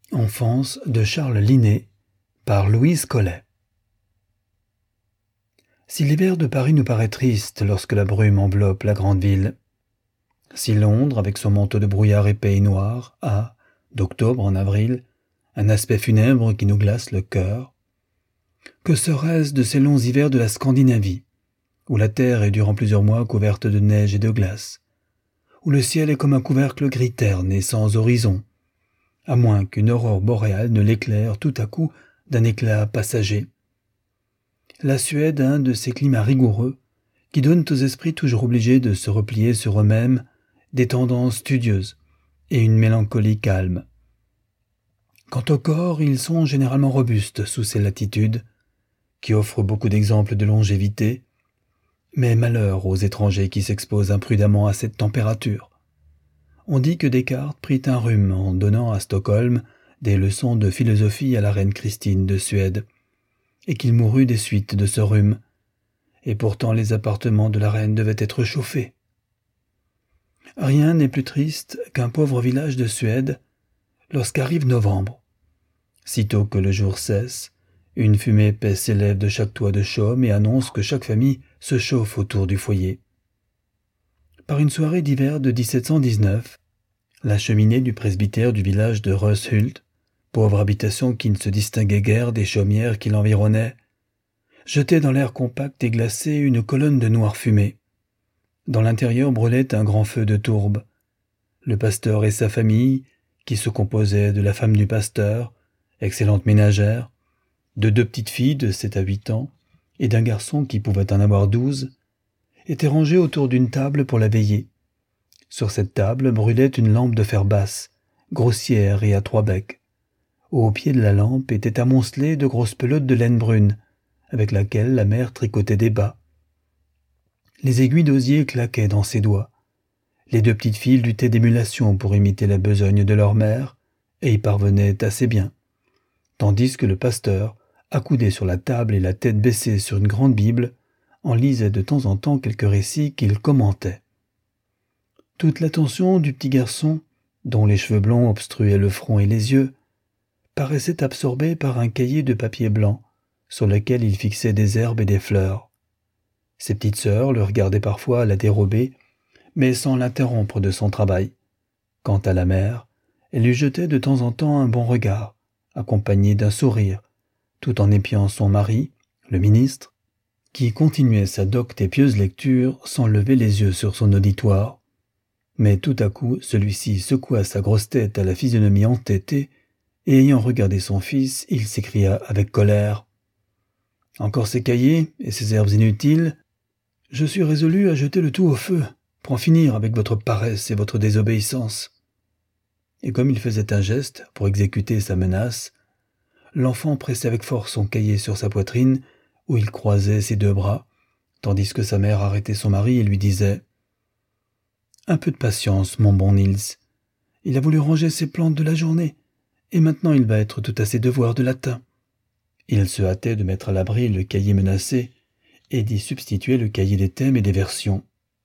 Enfance de Charles Linné par Louise Collet. Si l'hiver de Paris nous paraît triste lorsque la brume enveloppe la grande ville, si Londres, avec son manteau de brouillard épais et noir, a, d'octobre en avril, un aspect funèbre qui nous glace le cœur, que serait-ce de ces longs hivers de la Scandinavie, où la terre est durant plusieurs mois couverte de neige et de glace, où le ciel est comme un couvercle gris terne et sans horizon, à moins qu'une aurore boréale ne l'éclaire tout à coup d'un éclat passager. La Suède a un de ces climats rigoureux qui donnent aux esprits toujours obligés de se replier sur eux-mêmes des tendances studieuses et une mélancolie calme. Quant au corps, ils sont généralement robustes sous ces latitudes, qui offrent beaucoup d'exemples de longévité, mais malheur aux étrangers qui s'exposent imprudemment à cette température. On dit que Descartes prit un rhume en donnant à Stockholm des leçons de philosophie à la reine Christine de Suède, et qu'il mourut des suites de ce rhume, et pourtant les appartements de la reine devaient être chauffés. Rien n'est plus triste qu'un pauvre village de Suède lorsqu'arrive novembre. Sitôt que le jour cesse, une fumée épaisse s'élève de chaque toit de chaume et annonce que chaque famille se chauffe autour du foyer. Par une soirée d'hiver de 1719, la cheminée du presbytère du village de Röshult, pauvre habitation qui ne se distinguait guère des chaumières qui l'environnaient, jetait dans l'air compact et glacé une colonne de noire fumée. Dans l'intérieur brûlait un grand feu de tourbe. Le pasteur et sa famille, qui se composait de la femme du pasteur, excellente ménagère, de 2 petites filles de 7 à 8 ans et d'un garçon qui pouvait en avoir 12, étaient rangés autour d'une table pour la veillée. Sur cette table brûlait une lampe de fer basse, grossière et à 3 becs. Au pied de la lampe étaient amoncelées de grosses pelotes de laine brune, avec laquelle la mère tricotait des bas. Les aiguilles d'osier claquaient dans ses doigts. Les 2 petites filles luttaient d'émulation pour imiter la besogne de leur mère, et y parvenaient assez bien, tandis que le pasteur, accoudé sur la table et la tête baissée sur une grande Bible, en lisait de temps en temps quelques récits qu'il commentait. Toute l'attention du petit garçon, dont les cheveux blonds obstruaient le front et les yeux, paraissait absorbée par un cahier de papier blanc, sur lequel il fixait des herbes et des fleurs. Ses petites sœurs le regardaient parfois à la dérobée, mais sans l'interrompre de son travail. Quant à la mère, elle lui jetait de temps en temps un bon regard, accompagné d'un sourire, tout en épiant son mari, le ministre, qui continuait sa docte et pieuse lecture sans lever les yeux sur son auditoire. Mais tout à coup, celui-ci secoua sa grosse tête à la physionomie entêtée, et ayant regardé son fils, il s'écria avec colère. « Encore ces cahiers et ces herbes inutiles. Je suis résolu à jeter le tout au feu, pour en finir avec votre paresse et votre désobéissance. » Et comme il faisait un geste pour exécuter sa menace, l'enfant pressait avec force son cahier sur sa poitrine, où il croisait ses 2 bras, tandis que sa mère arrêtait son mari et lui disait « Un peu de patience, mon bon Niels. Il a voulu ranger ses plantes de la journée, et maintenant il va être tout à ses devoirs de latin. » Il se hâtait de mettre à l'abri le cahier menacé et d'y substituer le cahier des thèmes et des versions.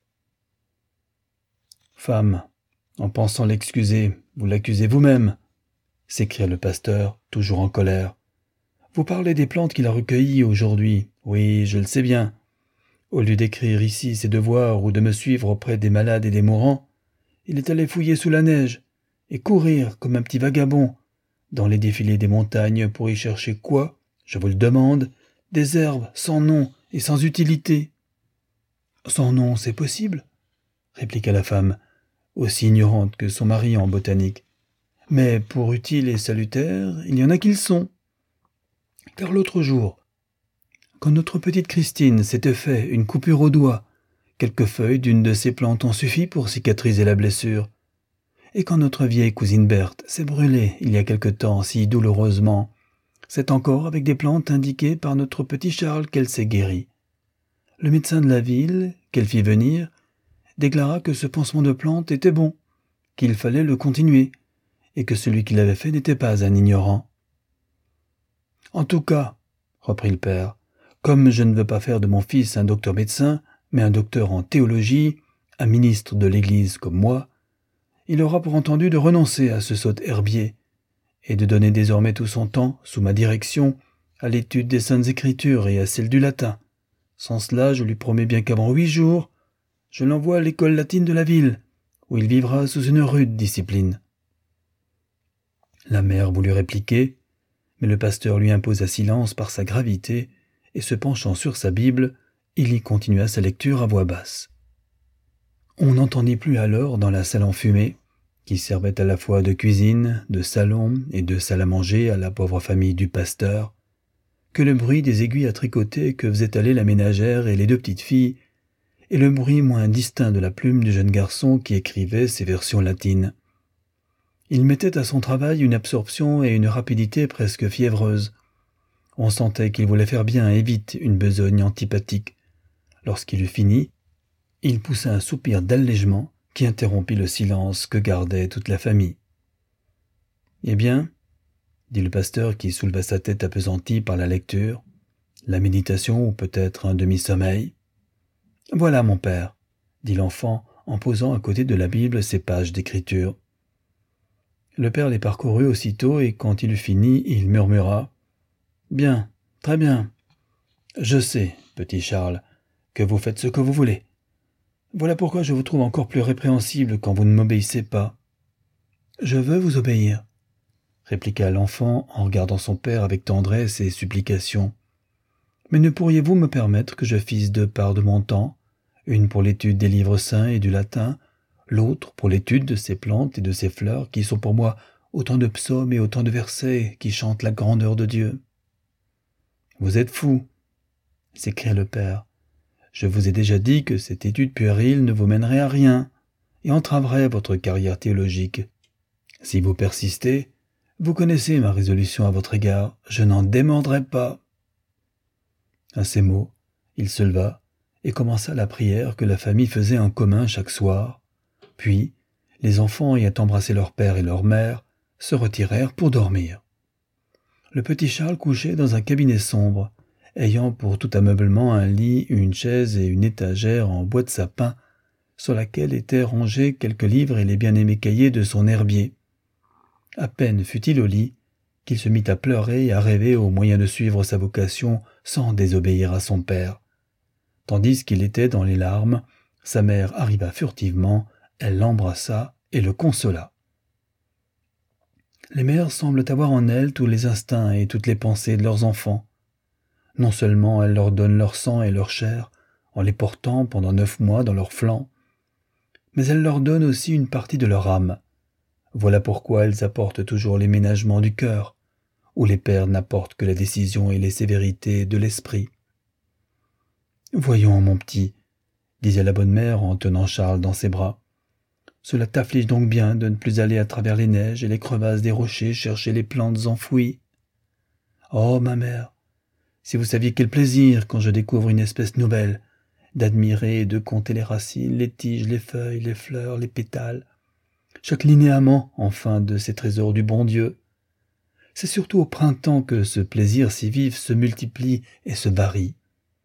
« Femme, en pensant l'excuser, vous l'accusez vous-même, » s'écria le pasteur, toujours en colère. « Vous parlez des plantes qu'il a recueillies aujourd'hui. Oui, je le sais bien. Au lieu d'écrire ici ses devoirs ou de me suivre auprès des malades et des mourants, il est allé fouiller sous la neige et courir comme un petit vagabond dans les défilés des montagnes pour y chercher quoi, je vous le demande, des herbes sans nom et sans utilité. »« Sans nom, c'est possible, » répliqua la femme, aussi ignorante que son mari en botanique. « Mais pour utiles et salutaires, il y en a qui le sont. Car l'autre jour, quand notre petite Christine s'était fait une coupure au doigt, quelques feuilles d'une de ces plantes ont suffi pour cicatriser la blessure. Et quand notre vieille cousine Berthe s'est brûlée il y a quelque temps si douloureusement, c'est encore avec des plantes indiquées par notre petit Charles qu'elle s'est guérie. Le médecin de la ville, qu'elle fit venir, déclara que ce pansement de plantes était bon, qu'il fallait le continuer, et que celui qui l'avait fait n'était pas un ignorant. « En tout cas, » reprit le père, « comme je ne veux pas faire de mon fils un docteur médecin, mais un docteur en théologie, un ministre de l'Église comme moi, il aura pour entendu de renoncer à ce sot herbier, et de donner désormais tout son temps, sous ma direction, à l'étude des Saintes Écritures et à celle du latin. Sans cela, je lui promets bien qu'avant 8 jours, je l'envoie à l'école latine de la ville, où il vivra sous une rude discipline. » La mère voulut répliquer, mais le pasteur lui imposa silence par sa gravité, et se penchant sur sa Bible, il y continua sa lecture à voix basse. On n'entendit plus alors dans la salle enfumée, qui servait à la fois de cuisine, de salon et de salle à manger à la pauvre famille du pasteur, que le bruit des aiguilles à tricoter que faisaient aller la ménagère et les 2 petites filles, et le bruit moins distinct de la plume du jeune garçon qui écrivait ses versions latines. Il mettait à son travail une absorption et une rapidité presque fiévreuses. On sentait qu'il voulait faire bien et vite une besogne antipathique. Lorsqu'il eut fini, il poussa un soupir d'allègement qui interrompit le silence que gardait toute la famille. « Eh bien, » dit le pasteur qui souleva sa tête appesantie par la lecture, la méditation ou peut-être un demi-sommeil. « Voilà, mon père, » dit l'enfant en posant à côté de la Bible ses pages d'écriture. Le père les parcourut aussitôt et quand il eut fini, il murmura « Bien, très bien. Je sais, petit Charles, que vous faites ce que vous voulez. Voilà pourquoi je vous trouve encore plus répréhensible quand vous ne m'obéissez pas. »« Je veux vous obéir, » répliqua l'enfant en regardant son père avec tendresse et supplication. « Mais ne pourriez-vous me permettre que je fisse 2 parts de mon temps, une pour l'étude des livres saints et du latin, l'autre pour l'étude de ces plantes et de ces fleurs qui sont pour moi autant de psaumes et autant de versets qui chantent la grandeur de Dieu. »« Vous êtes fou, » s'écria le père. « Je vous ai déjà dit que cette étude puérile ne vous mènerait à rien et entraverait votre carrière théologique. Si vous persistez, vous connaissez ma résolution à votre égard, je n'en démordrai pas. » À ces mots, il se leva et commença la prière que la famille faisait en commun chaque soir. Puis, les enfants ayant embrassé leur père et leur mère, se retirèrent pour dormir. Le petit Charles couchait dans un cabinet sombre, ayant pour tout ameublement un lit, une chaise et une étagère en bois de sapin, sur laquelle étaient rangés quelques livres et les bien-aimés cahiers de son herbier. À peine fut-il au lit, qu'il se mit à pleurer et à rêver au moyen de suivre sa vocation sans désobéir à son père. Tandis qu'il était dans les larmes, sa mère arriva furtivement, elle l'embrassa et le consola. Les mères semblent avoir en elles tous les instincts et toutes les pensées de leurs enfants. Non seulement elles leur donnent leur sang et leur chair, en les portant pendant 9 mois dans leurs flancs, mais elles leur donnent aussi une partie de leur âme. Voilà pourquoi elles apportent toujours les ménagements du cœur, où les pères n'apportent que la décision et les sévérités de l'esprit. « Voyons, mon petit, » disait la bonne mère en tenant Charles dans ses bras. « Cela t'afflige donc bien de ne plus aller à travers les neiges et les crevasses des rochers chercher les plantes enfouies. Oh, ma mère, si vous saviez quel plaisir, quand je découvre une espèce nouvelle, d'admirer et de compter les racines, les tiges, les feuilles, les fleurs, les pétales, chaque linéament, enfin, de ces trésors du bon Dieu. C'est surtout au printemps que ce plaisir si vif se multiplie et se varie.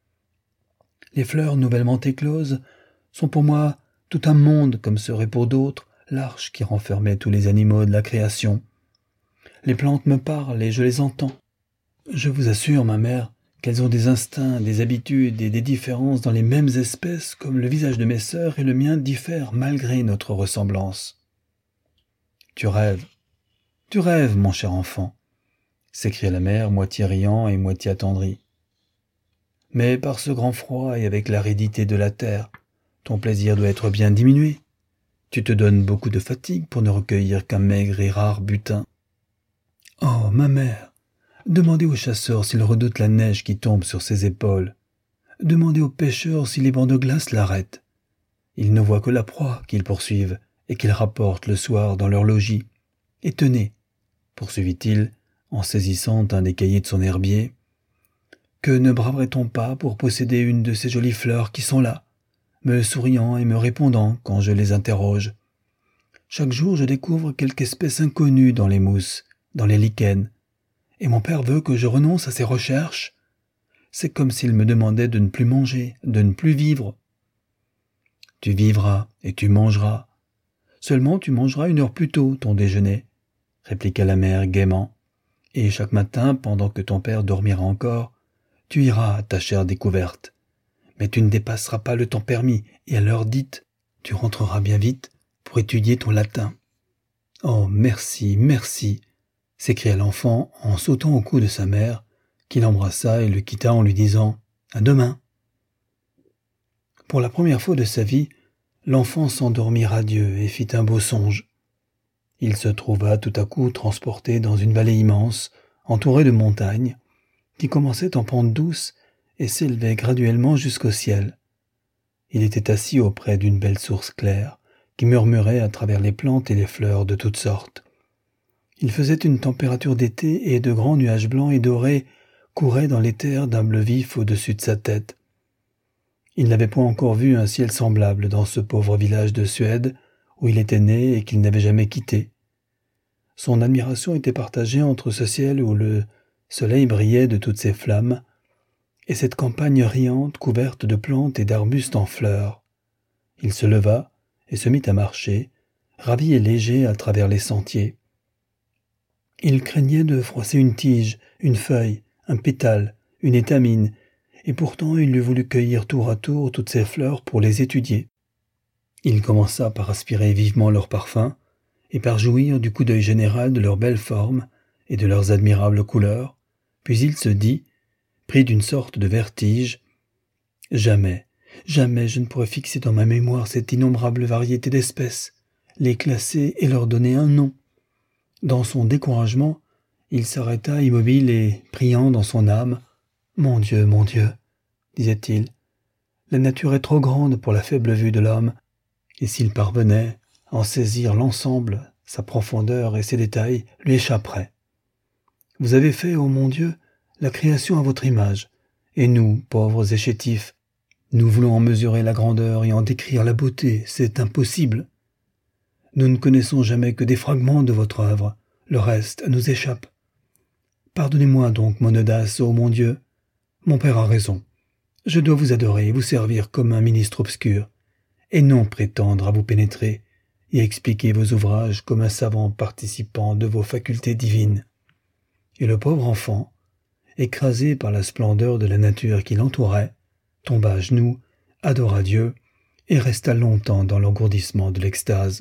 Les fleurs nouvellement écloses sont pour moi tout un monde comme serait pour d'autres l'arche qui renfermait tous les animaux de la création. Les plantes me parlent et je les entends. Je vous assure, ma mère, qu'elles ont des instincts, des habitudes et des différences dans les mêmes espèces comme le visage de mes sœurs et le mien diffèrent malgré notre ressemblance. « Tu rêves, mon cher enfant !» s'écria la mère, moitié riant et moitié attendrie. « Mais par ce grand froid et avec l'aridité de la terre, ton plaisir doit être bien diminué. Tu te donnes beaucoup de fatigue pour ne recueillir qu'un maigre et rare butin. Oh, ma mère, demandez aux chasseurs s'ils redoutent la neige qui tombe sur ses épaules. Demandez aux pêcheurs si les bancs de glace l'arrêtent. Ils ne voient que la proie qu'ils poursuivent et qu'ils rapportent le soir dans leur logis. Et tenez, poursuivit-il, en saisissant un des cahiers de son herbier, que ne braverait-on pas pour posséder une de ces jolies fleurs qui sont là, me souriant et me répondant quand je les interroge. Chaque jour je découvre quelque espèce inconnue dans les mousses, dans les lichens, et mon père veut que je renonce à ces recherches. C'est comme s'il me demandait de ne plus manger, de ne plus vivre. Tu vivras et tu mangeras. Seulement tu mangeras 1 heure plus tôt ton déjeuner, répliqua la mère gaiement. « Et chaque matin, pendant que ton père dormira encore, tu iras à ta chère découverte. Mais tu ne dépasseras pas le temps permis, et à l'heure dite, tu rentreras bien vite pour étudier ton latin. »« Oh, merci, merci !» s'écria l'enfant en sautant au cou de sa mère, qui l'embrassa et le quitta en lui disant « À demain !» Pour la première fois de sa vie, l'enfant s'endormit radieux et fit un beau songe. Il se trouva tout à coup transporté dans une vallée immense, entourée de montagnes, qui commençaient en pente douce et s'élevaient graduellement jusqu'au ciel. Il était assis auprès d'une belle source claire, qui murmurait à travers les plantes et les fleurs de toutes sortes. Il faisait une température d'été et de grands nuages blancs et dorés couraient dans l'éther d'un bleu vif au-dessus de sa tête. Il n'avait point encore vu un ciel semblable dans ce pauvre village de Suède où il était né et qu'il n'avait jamais quitté. Son admiration était partagée entre ce ciel où le soleil brillait de toutes ses flammes et cette campagne riante couverte de plantes et d'arbustes en fleurs. Il se leva et se mit à marcher, ravi et léger à travers les sentiers. Il craignait de froisser une tige, une feuille, un pétale, une étamine, et pourtant il eût voulu cueillir tour à tour toutes ces fleurs pour les étudier. Il commença par aspirer vivement leur parfum, et par jouir du coup d'œil général de leurs belles formes et de leurs admirables couleurs, puis il se dit, pris d'une sorte de vertige, « Jamais, jamais je ne pourrai fixer dans ma mémoire cette innombrable variété d'espèces, les classer et leur donner un nom. » Dans son découragement, il s'arrêta immobile et, priant dans son âme, « Mon Dieu, disait-il, la nature est trop grande pour la faible vue de l'homme, et s'il parvenait à en saisir l'ensemble, sa profondeur et ses détails lui échapperaient. Vous avez fait, ô mon Dieu, la création à votre image, et nous, pauvres et chétifs, nous voulons en mesurer la grandeur et en décrire la beauté, c'est impossible. Nous ne connaissons jamais que des fragments de votre œuvre, le reste nous échappe. Pardonnez-moi donc mon audace, ô mon Dieu. Mon père a raison. Je dois vous adorer et vous servir comme un ministre obscur, et non prétendre à vous pénétrer et expliquer vos ouvrages comme un savant participant de vos facultés divines. » Et le pauvre enfant, écrasé par la splendeur de la nature qui l'entourait, tomba à genoux, adora Dieu et resta longtemps dans l'engourdissement de l'extase.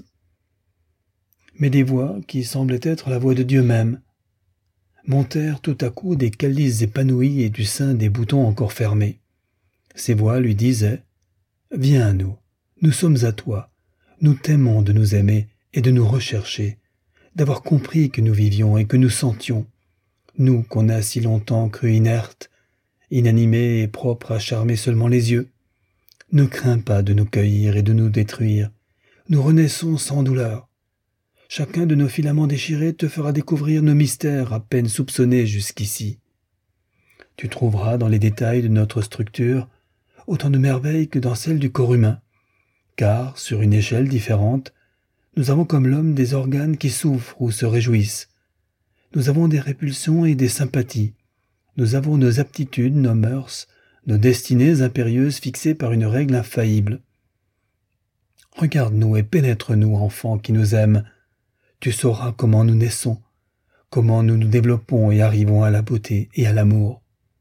Mais des voix, qui semblaient être la voix de Dieu même, montèrent tout à coup des calices épanouis et du sein des boutons encore fermés. Ces voix lui disaient « Viens à nous, nous sommes à toi, nous t'aimons de nous aimer et de nous rechercher, d'avoir compris que nous vivions et que nous sentions, nous qu'on a si longtemps cru inertes, inanimés et propres à charmer seulement les yeux. Ne crains pas de nous cueillir et de nous détruire, nous renaissons sans douleur. Chacun de nos filaments déchirés te fera découvrir nos mystères à peine soupçonnés jusqu'ici. Tu trouveras dans les détails de notre structure autant de merveilles que dans celles du corps humain, car, sur une échelle différente, nous avons comme l'homme des organes qui souffrent ou se réjouissent. Nous avons des répulsions et des sympathies. Nous avons nos aptitudes, nos mœurs, nos destinées impérieuses fixées par une règle infaillible. Regarde-nous et pénètre-nous, enfant qui nous aime. Tu sauras comment nous naissons, comment nous nous développons et arrivons à la beauté et à l'amour.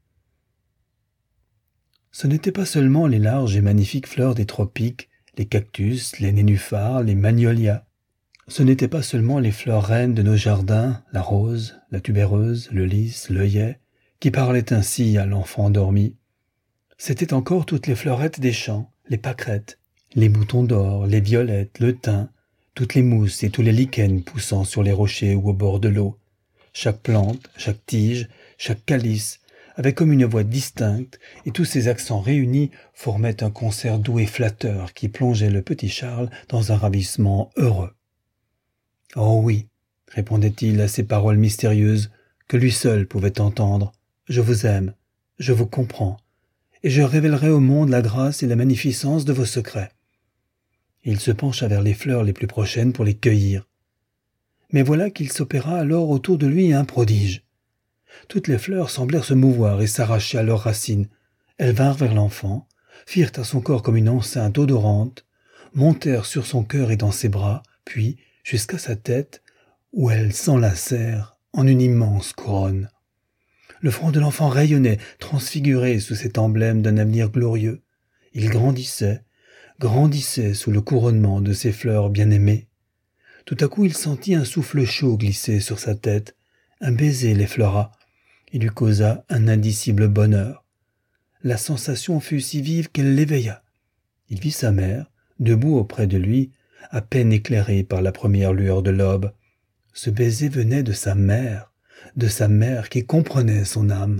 Ce n'étaient pas seulement les larges et magnifiques fleurs des tropiques, les cactus, les nénuphars, les magnolias. Ce n'étaient pas seulement les fleurs reines de nos jardins, la rose, la tubéreuse, le lys, l'œillet, qui parlaient ainsi à l'enfant endormi. C'étaient encore toutes les fleurettes des champs, les pâquerettes, les boutons d'or, les violettes, le thym, toutes les mousses et tous les lichens poussant sur les rochers ou au bord de l'eau. Chaque plante, chaque tige, chaque calice avait comme une voix distincte, et tous ces accents réunis formaient un concert doux et flatteur qui plongeait le petit Charles dans un ravissement heureux. « Oh oui, répondait-il à ces paroles mystérieuses que lui seul pouvait entendre, je vous aime, je vous comprends, et je révélerai au monde la grâce et la magnificence de vos secrets. » Il se pencha vers les fleurs les plus prochaines pour les cueillir. Mais voilà qu'il s'opéra alors autour de lui un prodige. Toutes les fleurs semblèrent se mouvoir et s'arracher à leurs racines. Elles vinrent vers l'enfant, firent à son corps comme une enceinte odorante, montèrent sur son cœur et dans ses bras, puis, jusqu'à sa tête, où elles s'enlacèrent en une immense couronne. Le front de l'enfant rayonnait, transfiguré sous cet emblème d'un avenir glorieux. Il grandissait sous le couronnement de ses fleurs bien-aimées. Tout à coup il sentit un souffle chaud glisser sur sa tête, un baiser l'effleura, et lui causa un indicible bonheur. La sensation fut si vive qu'elle l'éveilla. Il vit sa mère, debout auprès de lui, à peine éclairée par la première lueur de l'aube. Ce baiser venait de sa mère qui comprenait son âme.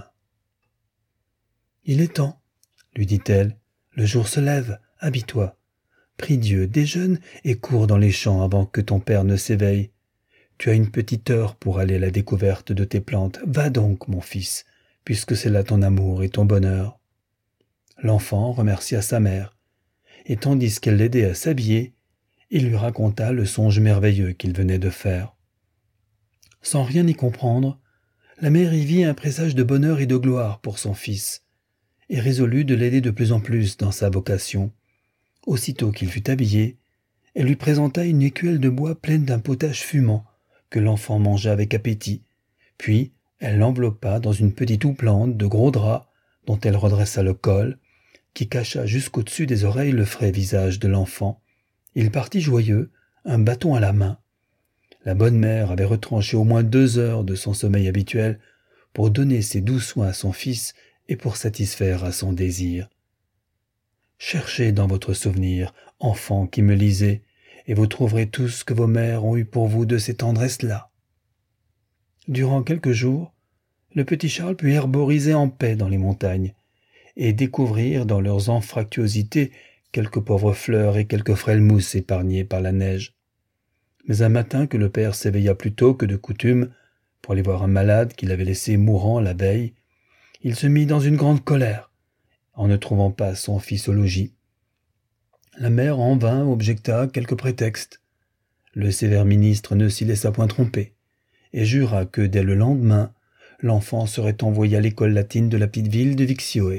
« Il est temps, lui dit-elle, le jour se lève, habille-toi. Prie Dieu, déjeune et cours dans les champs avant que ton père ne s'éveille. Tu as une petite heure pour aller à la découverte de tes plantes. Va donc, mon fils, puisque c'est là ton amour et ton bonheur. » L'enfant remercia sa mère, et tandis qu'elle l'aidait à s'habiller, il lui raconta le songe merveilleux qu'il venait de faire. Sans rien y comprendre, la mère y vit un présage de bonheur et de gloire pour son fils, et résolut de l'aider de plus en plus dans sa vocation. Aussitôt qu'il fut habillé, elle lui présenta une écuelle de bois pleine d'un potage fumant, que l'enfant mangea avec appétit, puis elle l'enveloppa dans une petite houppelande de gros drap dont elle redressa le col, qui cacha jusqu'au-dessus des oreilles le frais visage de l'enfant. Il partit joyeux, un bâton à la main. La bonne mère avait retranché au moins 2 heures de son sommeil habituel pour donner ses doux soins à son fils et pour satisfaire à son désir. Cherchez dans votre souvenir, enfant qui me lisez, et vous trouverez tout ce que vos mères ont eu pour vous de ces tendresses-là. Durant quelques jours, le petit Charles put herboriser en paix dans les montagnes, et découvrir dans leurs anfractuosités quelques pauvres fleurs et quelques frêles mousses épargnées par la neige. Mais un matin que le père s'éveilla plus tôt que de coutume pour aller voir un malade qu'il avait laissé mourant la veille, il se mit dans une grande colère, en ne trouvant pas son fils au logis. La mère en vain objecta quelques prétextes. Le sévère ministre ne s'y laissa point tromper, et jura que dès le lendemain, l'enfant serait envoyé à l'école latine de la petite ville de Vixioé.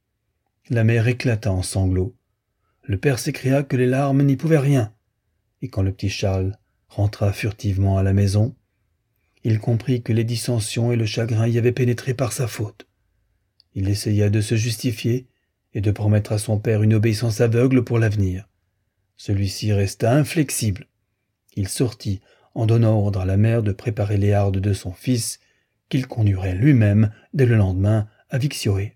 La mère éclata en sanglots. Le père s'écria que les larmes n'y pouvaient rien, et quand le petit Charles rentra furtivement à la maison, il comprit que les dissensions et le chagrin y avaient pénétré par sa faute. Il essaya de se justifier et de promettre à son père une obéissance aveugle pour l'avenir. Celui-ci resta inflexible. Il sortit en donnant ordre à la mère de préparer les hardes de son fils, qu'il conduirait lui-même dès le lendemain à Vixioé.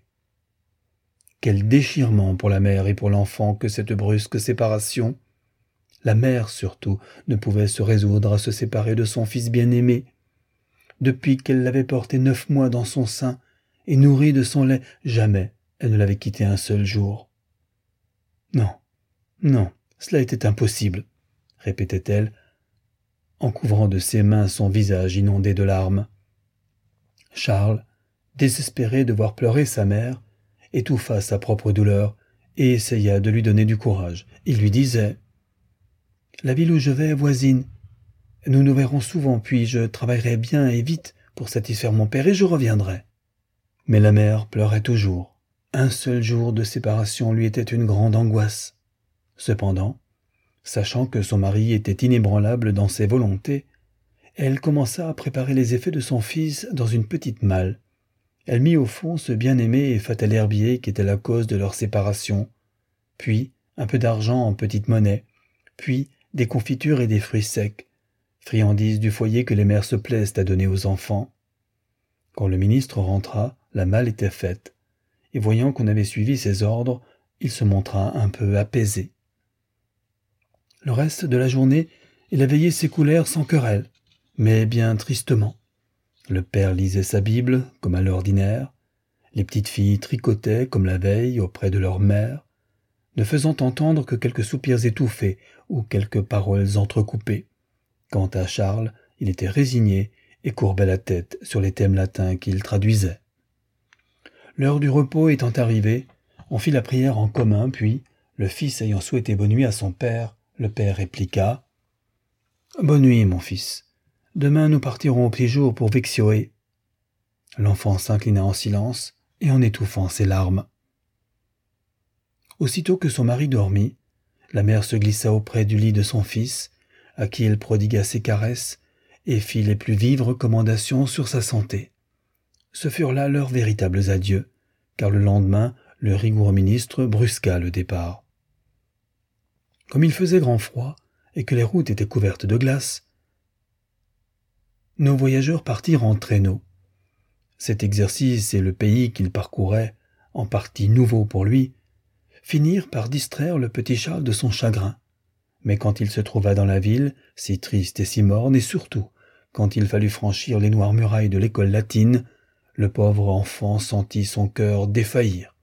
Quel déchirement pour la mère et pour l'enfant que cette brusque séparation! La mère, surtout, ne pouvait se résoudre à se séparer de son fils bien-aimé. Depuis qu'elle l'avait porté 9 mois dans son sein et nourri de son lait, jamais elle ne l'avait quitté un seul jour. « Non, non, cela était impossible, » répétait-elle, en couvrant de ses mains son visage inondé de larmes. Charles, désespéré de voir pleurer sa mère, étouffa sa propre douleur et essaya de lui donner du courage. Il lui disait « La ville où je vais est voisine. Nous nous verrons souvent, puis je travaillerai bien et vite pour satisfaire mon père et je reviendrai. » Mais la mère pleurait toujours. Un seul jour de séparation lui était une grande angoisse. Cependant, sachant que son mari était inébranlable dans ses volontés, elle commença à préparer les effets de son fils dans une petite malle. Elle mit au fond ce bien-aimé et fatal herbier qui était la cause de leur séparation, puis un peu d'argent en petite monnaie, puis des confitures et des fruits secs, friandises du foyer que les mères se plaisent à donner aux enfants. Quand le ministre rentra, la malle était faite, et voyant qu'on avait suivi ses ordres, il se montra un peu apaisé. Le reste de la journée et la veillée s'écoulèrent sans querelle, mais bien tristement. Le père lisait sa Bible, comme à l'ordinaire, les petites filles tricotaient, comme la veille, auprès de leur mère, ne faisant entendre que quelques soupirs étouffés ou quelques paroles entrecoupées. Quant à Charles, il était résigné et courbait la tête sur les thèmes latins qu'il traduisait. L'heure du repos étant arrivée, on fit la prière en commun, puis, le fils ayant souhaité bonne nuit à son père, le père répliqua « Bonne nuit, mon fils. Demain nous partirons au petit jour pour Vixioé. » L'enfant s'inclina en silence et en étouffant ses larmes. Aussitôt que son mari dormit, la mère se glissa auprès du lit de son fils, à qui elle prodigua ses caresses, et fit les plus vives recommandations sur sa santé. Ce furent là leurs véritables adieux, car le lendemain, le rigoureux ministre brusqua le départ. Comme il faisait grand froid et que les routes étaient couvertes de glace, nos voyageurs partirent en traîneau. Cet exercice et le pays qu'ils parcouraient, en partie nouveau pour lui, finirent par distraire le petit Charles de son chagrin. Mais quand il se trouva dans la ville, si triste et si morne, et surtout quand il fallut franchir les noires murailles de l'école latine, le pauvre enfant sentit son cœur défaillir.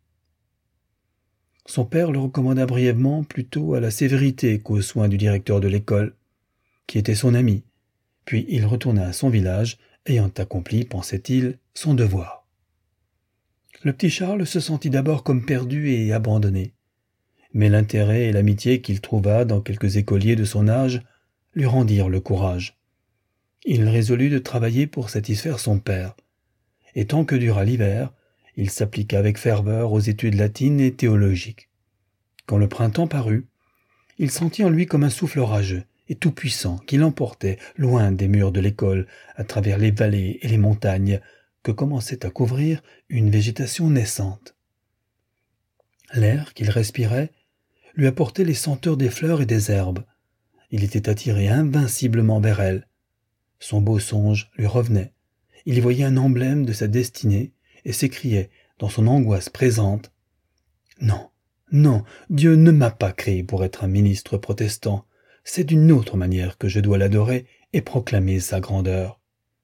Son père le recommanda brièvement plutôt à la sévérité qu'aux soins du directeur de l'école, qui était son ami, puis il retourna à son village, ayant accompli, pensait-il, son devoir. Le petit Charles se sentit d'abord comme perdu et abandonné, mais l'intérêt et l'amitié qu'il trouva dans quelques écoliers de son âge lui rendirent le courage. Il résolut de travailler pour satisfaire son père, et tant que dura l'hiver, il s'appliqua avec ferveur aux études latines et théologiques. Quand le printemps parut, il sentit en lui comme un souffle orageux et tout-puissant qui l'emportait loin des murs de l'école, à travers les vallées et les montagnes que commençait à couvrir une végétation naissante. L'air qu'il respirait lui apportait les senteurs des fleurs et des herbes. Il était attiré invinciblement vers elles. Son beau songe lui revenait. Il y voyait un emblème de sa destinée et s'écriait, dans son angoisse présente, « Non, non, Dieu ne m'a pas créé pour être un ministre protestant. C'est d'une autre manière que je dois l'adorer et proclamer sa grandeur. »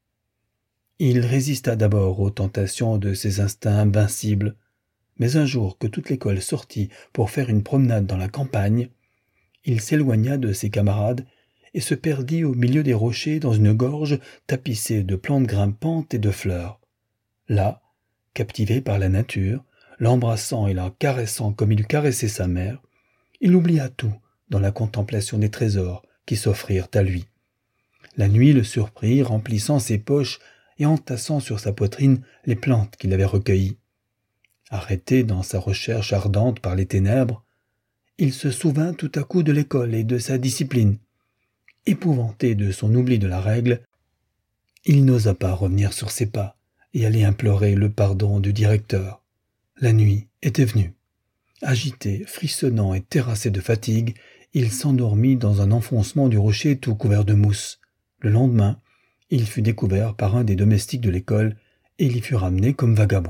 Il résista d'abord aux tentations de ses instincts invincibles, mais un jour que toute l'école sortit pour faire une promenade dans la campagne, il s'éloigna de ses camarades et se perdit au milieu des rochers dans une gorge tapissée de plantes grimpantes et de fleurs. Là, captivé par la nature, l'embrassant et la caressant comme il eût caressé sa mère, il oublia tout dans la contemplation des trésors qui s'offrirent à lui. La nuit le surprit remplissant ses poches et entassant sur sa poitrine les plantes qu'il avait recueillies. Arrêté dans sa recherche ardente par les ténèbres, il se souvint tout à coup de l'école et de sa discipline. Épouvanté de son oubli de la règle, il n'osa pas revenir sur ses pas et aller implorer le pardon du directeur. La nuit était venue. Agité, frissonnant et terrassé de fatigue, il s'endormit dans un enfoncement du rocher tout couvert de mousse. Le lendemain, il fut découvert par un des domestiques de l'école et il y fut ramené comme vagabond.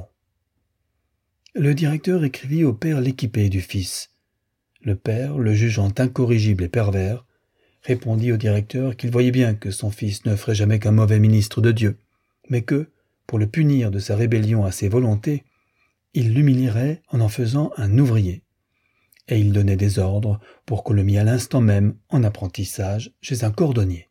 Le directeur écrivit au père l'équipée du fils. Le père, le jugeant incorrigible et pervers, répondit au directeur qu'il voyait bien que son fils ne ferait jamais qu'un mauvais ministre de Dieu, mais que, pour le punir de sa rébellion à ses volontés, il l'humilierait en faisant un ouvrier. Et il donnait des ordres pour qu'on le mît à l'instant même en apprentissage chez un cordonnier.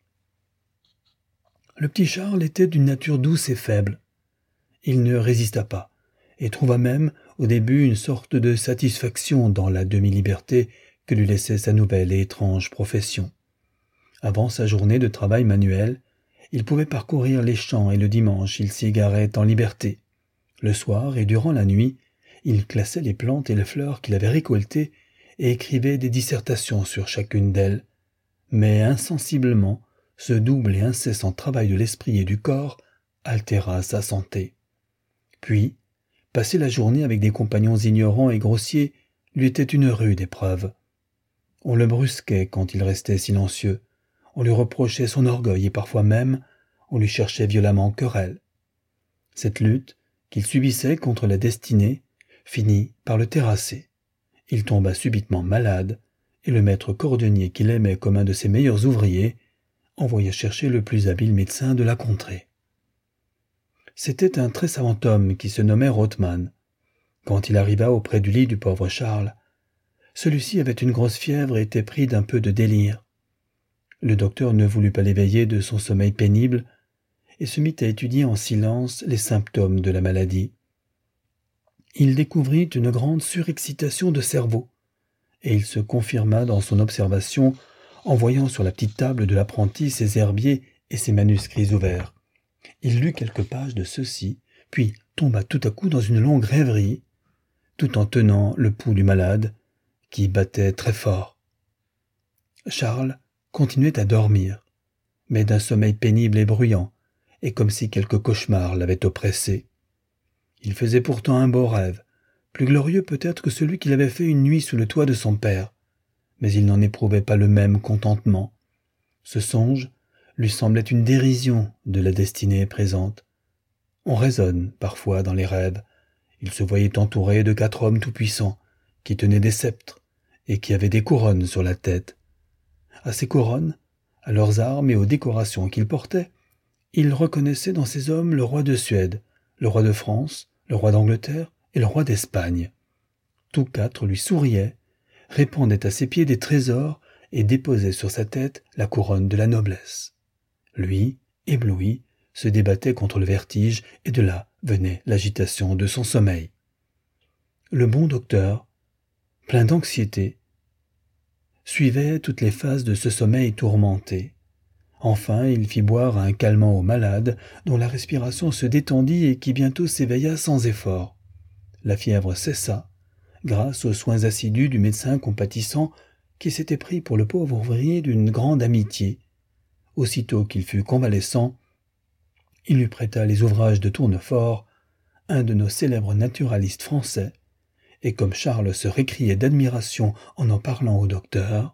Le petit Charles était d'une nature douce et faible. Il ne résista pas, et trouva même au début une sorte de satisfaction dans la demi-liberté que lui laissait sa nouvelle et étrange profession. Avant sa journée de travail manuel, il pouvait parcourir les champs et le dimanche il s'y égarait en liberté. Le soir et durant la nuit, il classait les plantes et les fleurs qu'il avait récoltées et écrivait des dissertations sur chacune d'elles. Mais insensiblement, ce double et incessant travail de l'esprit et du corps altéra sa santé. Puis, passer la journée avec des compagnons ignorants et grossiers lui était une rude épreuve. On le brusquait quand il restait silencieux, on lui reprochait son orgueil et parfois même on lui cherchait violemment querelle. Cette lutte qu'il subissait contre la destinée finit par le terrasser. Il tomba subitement malade et le maître cordonnier qu'il aimait comme un de ses meilleurs ouvriers envoya chercher le plus habile médecin de la contrée. C'était un très savant homme qui se nommait Rothman. Quand il arriva auprès du lit du pauvre Charles, celui-ci avait une grosse fièvre et était pris d'un peu de délire. Le docteur ne voulut pas l'éveiller de son sommeil pénible et se mit à étudier en silence les symptômes de la maladie. Il découvrit une grande surexcitation de cerveau, et il se confirma dans son observation en voyant sur la petite table de l'apprenti ses herbiers et ses manuscrits ouverts. Il lut quelques pages de ceux-ci, puis tomba tout à coup dans une longue rêverie, tout en tenant le pouls du malade, qui battait très fort. Charles continuait à dormir, mais d'un sommeil pénible et bruyant, et comme si quelque cauchemar l'avait oppressé. Il faisait pourtant un beau rêve, plus glorieux peut-être que celui qu'il avait fait une nuit sous le toit de son père, mais il n'en éprouvait pas le même contentement. Ce songe lui semblait une dérision de la destinée présente. On raisonne parfois dans les rêves. Il se voyait entouré de 4 hommes tout-puissants, qui tenaient des sceptres, et qui avaient des couronnes sur la tête. À ces couronnes, à leurs armes et aux décorations qu'ils portaient, il reconnaissait dans ces hommes le roi de Suède, le roi de France, le roi d'Angleterre et le roi d'Espagne. Tous 4 lui souriaient, répandaient à ses pieds des trésors et déposaient sur sa tête la couronne de la noblesse. Lui, ébloui, se débattait contre le vertige et de là venait l'agitation de son sommeil. Le bon docteur, plein d'anxiété, suivait toutes les phases de ce sommeil tourmenté. Enfin, il fit boire un calmant au malade, dont la respiration se détendit et qui bientôt s'éveilla sans effort. La fièvre cessa, grâce aux soins assidus du médecin compatissant qui s'était pris pour le pauvre ouvrier d'une grande amitié. Aussitôt qu'il fut convalescent, il lui prêta les ouvrages de Tournefort, un de nos célèbres naturalistes français, et comme Charles se récriait d'admiration en parlant au docteur,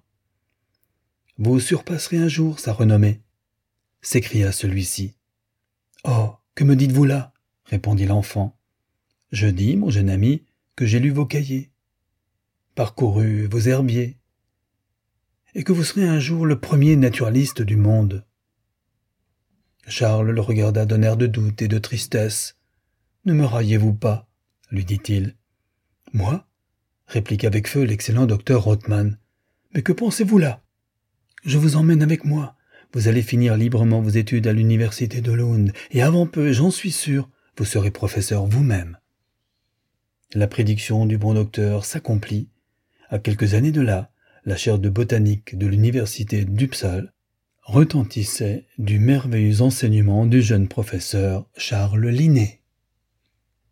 « Vous surpasserez un jour sa renommée !» s'écria celui-ci. « Oh, que me dites-vous là ?» répondit l'enfant. « Je dis, mon jeune ami, que j'ai lu vos cahiers, parcouru vos herbiers, et que vous serez un jour le premier naturaliste du monde. » Charles le regarda d'un air de doute et de tristesse. « Ne me raillez-vous pas, lui dit-il. « Moi » répliqua avec feu l'excellent docteur Rothman. « Mais que pensez-vous là ? Je vous emmène avec moi. Vous allez finir librement vos études à l'université de Lund, et avant peu, j'en suis sûr, vous serez professeur vous-même. » La prédiction du bon docteur s'accomplit. À quelques années de là, la chaire de botanique de l'université d'Uppsala retentissait du merveilleux enseignement du jeune professeur Charles Linné.